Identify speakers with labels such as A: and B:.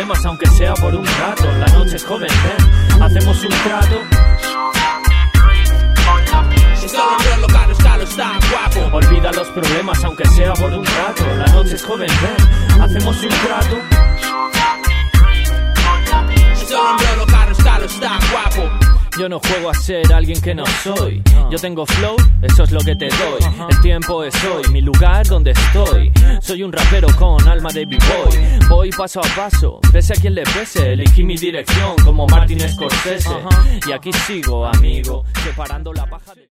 A: problemas aunque sea por un rato. La noche es joven, ven, hacemos un trato. Olvida los problemas aunque sea por un rato. La noche es joven, ven, hacemos un trato. Yo no juego a ser alguien que no soy. Yo tengo flow, eso es lo que te doy. El tiempo es hoy, mi lugar donde estoy. Soy un rapero con alma de b-boy. Voy paso a paso, pese a quien le pese. Elegí mi dirección como Martin Scorsese. Y aquí sigo, amigo, separando la paja de...